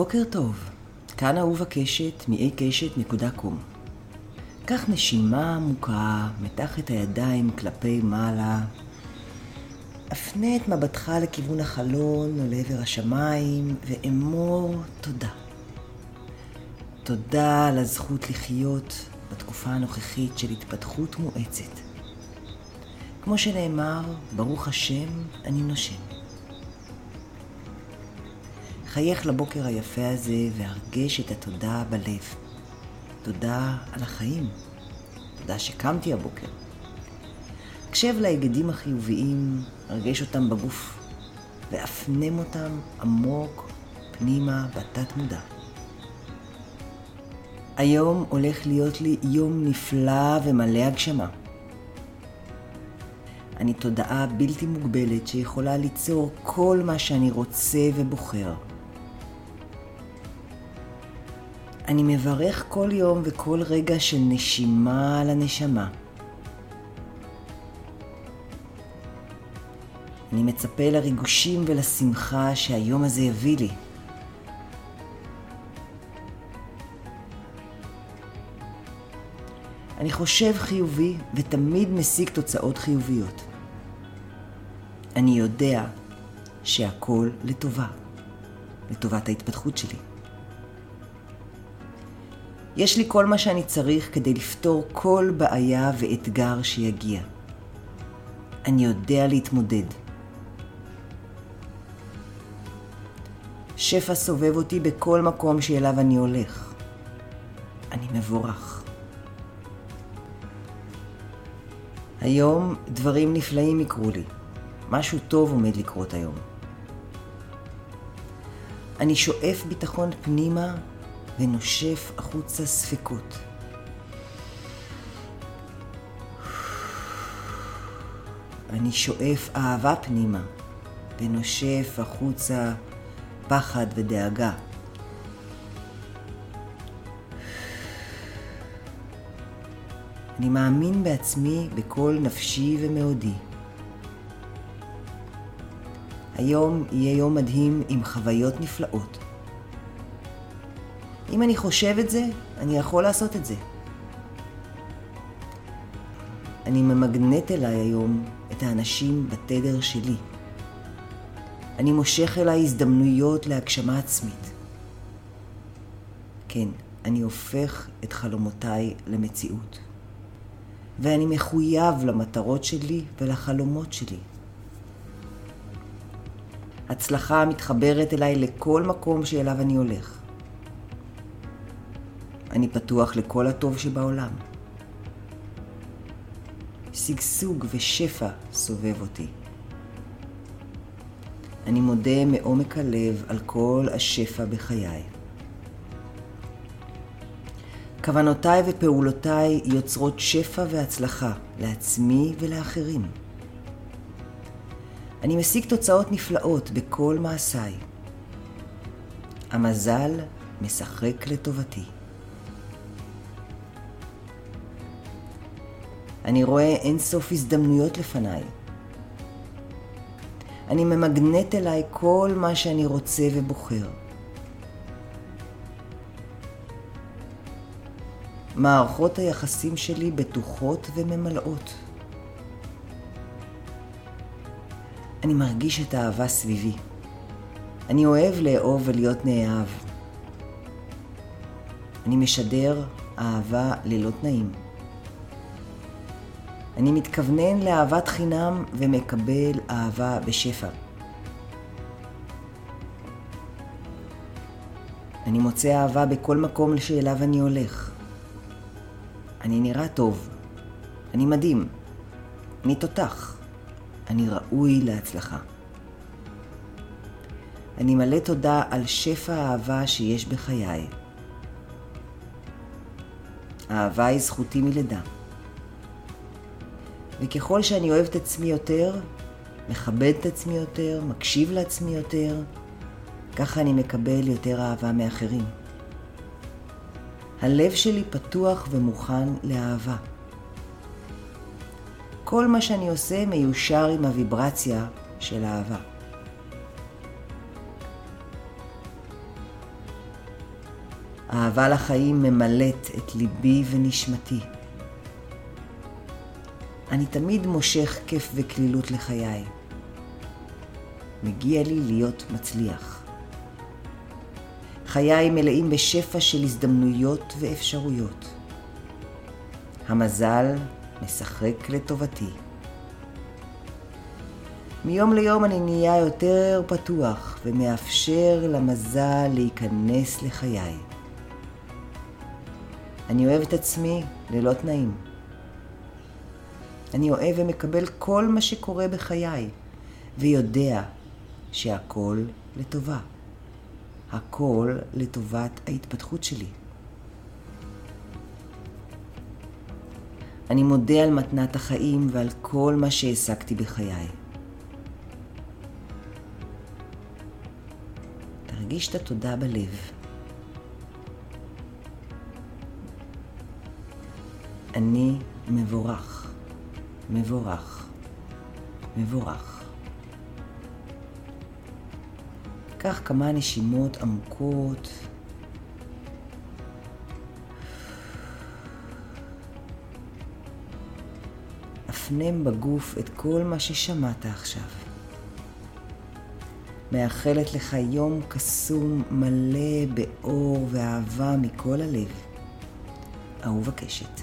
בוקר טוב, כאן אהובה קשת מ-aqshet.com. קח נשימה עמוקה, מתח את הידיים כלפי מעלה, הפנה את מבטך לכיוון החלון או לעבר השמיים ואמור תודה. תודה על הזכות לחיות בתקופה הנוכחית של התפתחות מואצת. כמו שנאמר, ברוך השם אני נושם. חייך לבוקר היפה הזה והרגש את התודה בלב. תודה על החיים. תודה שקמתי הבוקר. הקשב להיגדים החיוביים, הרגש אותם בגוף והפנם אותם עמוק פנימה בתת מודע. היום הולך להיות לי יום נפלא ומלא הגשמה. אני תודעה בלתי מוגבלת שיכולה ליצור כל מה שאני רוצה ובוחר. אני מברך כל יום וכל רגע של נשימה על הנשמה. אני מצפה לריגושים ולשמחה שהיום הזה יביא לי. אני חושב חיובי ותמיד משיג תוצאות חיוביות. אני יודע שהכל לטובה, לטובת ההתפתחות שלי. יש לי כל מה שאני צריך כדי לפתור כל בעיה ואתגר שיגיע. אני יודע להתמודד. שפע סובב אותי בכל מקום שאליו אני הולך. אני מבורך. היום דברים נפלאים יקרו לי. משהו טוב עומד לקרות היום. אני שואף ביטחון פנימה ונושף החוצה ספקות. אני שואף אהבה פנימה ונושף החוצה פחד ודאגה. אני מאמין בעצמי בכל נפשי ומאודי. היום יהיה יום מדהים עם חוויות נפלאות. אם אני חושב את זה, אני יכול לעשות את זה. אני ממגנט אליי היום את האנשים בתדר שלי. אני מושך אליי הזדמנויות להגשמה עצמית. כן, אני הופך את חלומותיי למציאות. ואני מחויב למטרות שלי ולחלומות שלי. הצלחה מתחברת אליי לכל מקום שאליו אני הולך. אני פתוח לכל הטוב שבעולם. שגשוג ושפע סובב אותי. אני מודה מעומק הלב על כל השפע בחיי. כוונותיי ופעולותיי יוצרות שפע והצלחה לעצמי ולאחרים. אני משיג תוצאות נפלאות בכל מעשיי. המזל משחק לטובתי. אני רואה אינסוף הזדמנויות לפניי. אני ממגנט אליי כל מה שאני רוצה ובוחר. מערכות היחסים שלי בטוחות וממלאות. אני מרגיש את האהבה סביבי. אני אוהב לאהוב ולהיות נאהב. אני משדר אהבה ללא תנאים. אני מתכוונן לאהבת חינם ומקבל אהבה בשפע. אני מוצא אהבה בכל מקום שאליו אני הולך. אני נראה טוב. אני מדהים. אני תותח. אני ראוי להצלחה. אני מלא תודה על שפע האהבה שיש בחיי. האהבה היא זכותי מלידה. וככל שאני אוהב את עצמי יותר, מכבד את עצמי יותר, מקשיב לעצמי יותר, ככה אני מקבל יותר אהבה מאחרים. הלב שלי פתוח ומוכן לאהבה. כל מה שאני עושה מיושר עם הוויברציה של אהבה. אהבה לחיים ממלאת את ליבי ונשמתי. אני תמיד מושך כיף וכלילות לחיי. מגיע לי להיות מצליח. חיי מלאים בשפע של הזדמנויות ואפשרויות. המזל משחק לטובתי. מיום ליום אני נהיה יותר פתוח ומאפשר למזל להיכנס לחיי. אני אוהב את עצמי ללא תנאים. אני אוהב ומקבל כל מה שקורה בחיי, ויודע שהכל לטובה. הכל לטובת ההתפתחות שלי. אני מודה על מתנת החיים ועל כל מה שהעסקתי בחיי. תרגיש את התודה בלב. אני מבורך, מבורך, מבורך. קח כמה נשימות עמוקות. הפנם בגוף את כל מה ששמעת עכשיו. מאחלת לך יום קסום מלא באור ואהבה מכל הלב. אהובה קשת.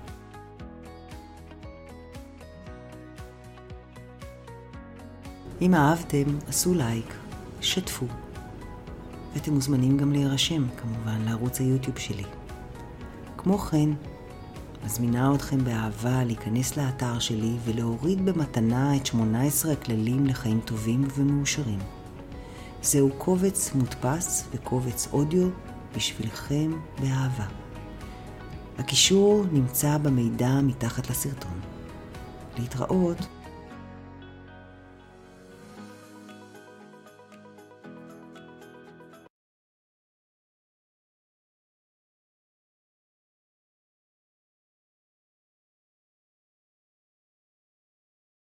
אם אהבתם, עשו לייק, שתפו. ואתם מוזמנים גם להירשם, כמובן, לערוץ היוטיוב שלי. כמו כן, מזמינה אתכם באהבה להיכנס לאתר שלי ולהוריד במתנה את 18 הכללים לחיים טובים ומאושרים. זהו קובץ מודפס וקובץ אודיו בשבילכם באהבה. הקישור נמצא במידע מתחת לסרטון. להתראות.